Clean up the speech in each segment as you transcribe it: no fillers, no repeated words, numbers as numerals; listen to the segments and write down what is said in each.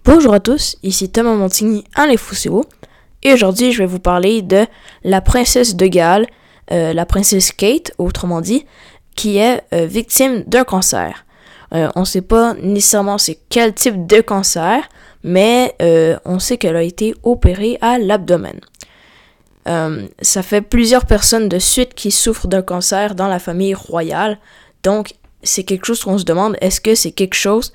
Bonjour à tous, ici Thomas Montigny en les Fousseo, et aujourd'hui je vais vous parler de la princesse de Galles, la princesse Kate, autrement dit, qui est victime d'un cancer. On ne sait pas nécessairement c'est quel type de cancer, mais on sait qu'elle a été opérée à l'abdomen. Ça fait plusieurs personnes de suite qui souffrent d'un cancer dans la famille royale, donc c'est quelque chose qu'on se demande, est-ce que c'est quelque chose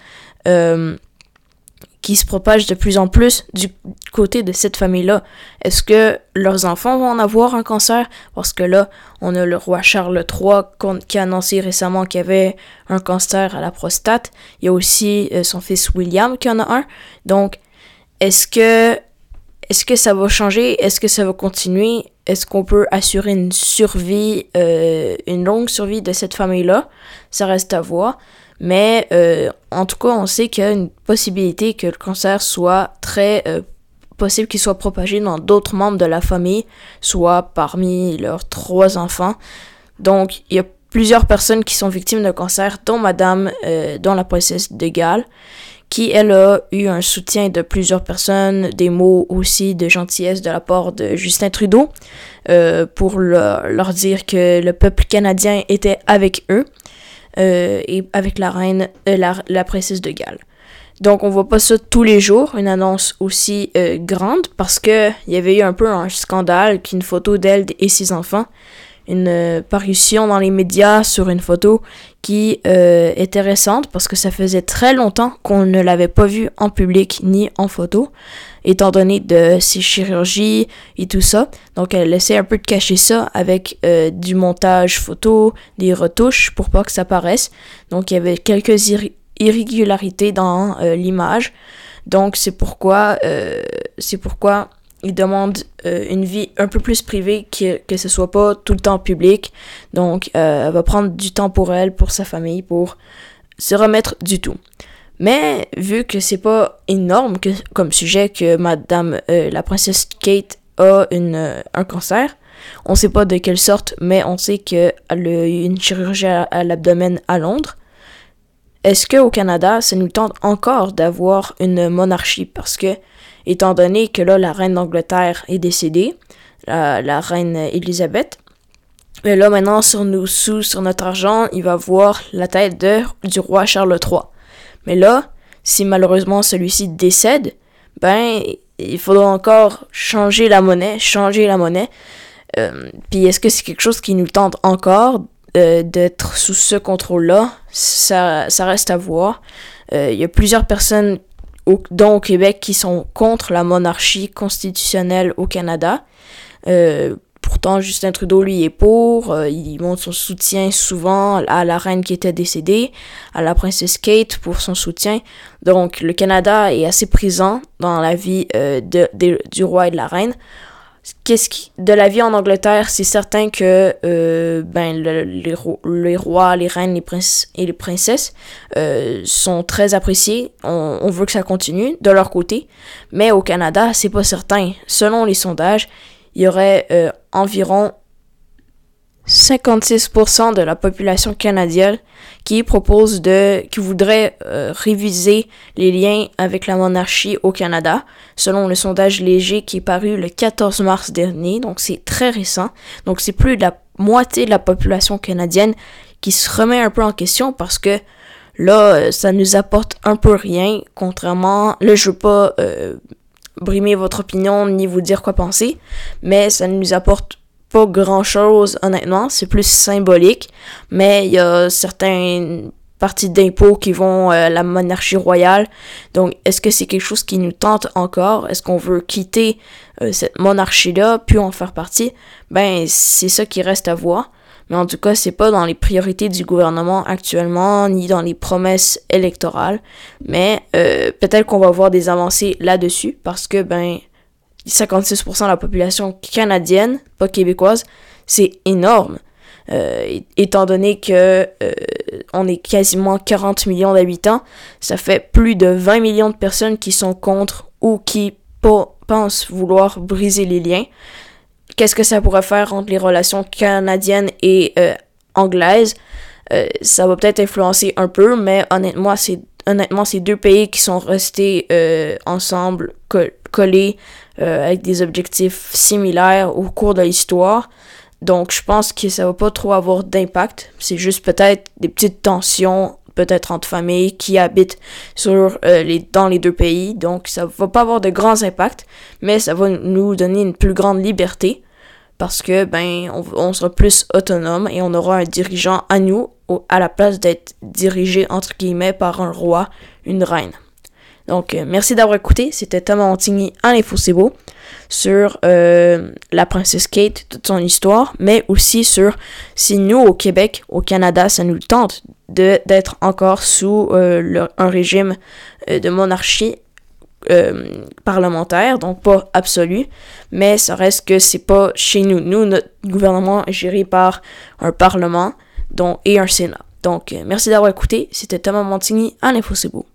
qui se propage de plus en plus du côté de cette famille-là? Est-ce que leurs enfants vont en avoir un cancer? Parce que là, on a le roi Charles III qui a annoncé récemment qu'il y avait un cancer à la prostate. Il y a aussi son fils William qui en a un. Donc, est-ce que ça va changer? Est-ce que ça va continuer? Est-ce qu'on peut assurer une survie, une longue survie de cette famille-là? Ça reste à voir. Mais en tout cas, on sait qu'il y a une possibilité que le cancer soit très possible qu'il soit propagé dans d'autres membres de la famille, soit parmi leurs 3 enfants. Donc, il y a plusieurs personnes qui sont victimes de cancer, dont dont la princesse de Galles, qui, elle, a eu un soutien de plusieurs personnes, des mots aussi de gentillesse de la part de Justin Trudeau, pour leur dire que le peuple canadien était avec eux. Et avec la reine, la princesse de Galles. Donc on voit pas ça tous les jours, une annonce aussi grande, parce que il y avait eu un peu un scandale qu'une photo d'elle et ses enfants, une parution dans les médias sur une photo qui était récente, parce que ça faisait très longtemps qu'on ne l'avait pas vue en public ni en photo, étant donné de ses chirurgies et tout ça. Donc elle essaie un peu de cacher ça avec du montage photo, des retouches pour pas que ça paraisse. Donc il y avait quelques irrégularités dans l'image. Donc c'est pourquoi il demande une vie un peu plus privée, que ce soit pas tout le temps public. Donc elle va prendre du temps pour elle, pour sa famille, pour se remettre du tout. Mais vu que c'est pas énorme comme sujet que la princesse Kate a un cancer, on sait pas de quelle sorte, mais on sait qu'elle a eu une chirurgie à l'abdomen à Londres. Est-ce qu'au Canada, ça nous tente encore d'avoir une monarchie? Parce que, étant donné que là, la reine d'Angleterre est décédée, la reine Élisabeth, mais là maintenant, sur notre argent, il va voir la tête du roi Charles III. Mais là, si malheureusement celui-ci décède, ben, il faudra encore changer la monnaie. Puis est-ce que c'est quelque chose qui nous tente encore d'être sous ce contrôle-là? Ça reste à voir. Il y a plusieurs personnes, dont au Québec, qui sont contre la monarchie constitutionnelle au Canada. Pourtant, Justin Trudeau, lui, est pour. Il montre son soutien souvent à la reine qui était décédée, à la princesse Kate pour son soutien. Donc, le Canada est assez présent dans la vie du roi et de la reine. De la vie en Angleterre, c'est certain que les rois, les reines, les princes et les princesses sont très appréciés. On veut que ça continue de leur côté. Mais au Canada, c'est pas certain. Selon les sondages, il y aurait environ 56% de la population canadienne qui voudrait réviser les liens avec la monarchie au Canada, selon le sondage léger qui est paru le 14 mars dernier, donc c'est très récent. Donc c'est plus de la moitié de la population canadienne qui se remet un peu en question, parce que là, ça nous apporte un peu rien, contrairement, là je veux pas brimer votre opinion ni vous dire quoi penser, mais ça ne nous apporte pas grand chose, honnêtement. C'est plus symbolique, mais il y a certaines parties d'impôts qui vont à la monarchie royale. Donc est-ce que c'est quelque chose qui nous tente encore? Est-ce qu'on veut quitter cette monarchie-là puis en faire partie? Ben c'est ça qui reste à voir. Mais en tout cas, c'est pas dans les priorités du gouvernement actuellement, ni dans les promesses électorales. Mais peut-être qu'on va voir des avancées là-dessus, parce que 56% de la population canadienne, pas québécoise, c'est énorme. Étant donné que on est quasiment 40 millions d'habitants, ça fait plus de 20 millions de personnes qui sont contre ou qui pensent vouloir briser les liens. Qu'est-ce que ça pourrait faire entre les relations canadiennes et anglaises? Ça va peut-être influencer un peu, mais honnêtement, c'est honnêtement, c'est deux pays qui sont restés ensemble, collés, avec des objectifs similaires au cours de l'histoire. Donc, je pense que ça va pas trop avoir d'impact. C'est juste peut-être des petites tensions, peut-être entre familles qui habitent dans les deux pays. Donc, ça va pas avoir de grands impacts, mais ça va nous donner une plus grande liberté parce que, on sera plus autonome et on aura un dirigeant à nous à la place d'être dirigé, entre guillemets, par un roi, une reine. Donc, merci d'avoir écouté. C'était Thomas Montigny en Info C'est Beau sur la princesse Kate, toute son histoire, mais aussi sur si nous, au Québec, au Canada, ça nous tente d'être encore sous un régime de monarchie parlementaire, donc pas absolu, mais ça reste que c'est pas chez nous. Nous, notre gouvernement est géré par un parlement et un sénat. Donc, merci d'avoir écouté. C'était Thomas Montigny en Info C'est Beau.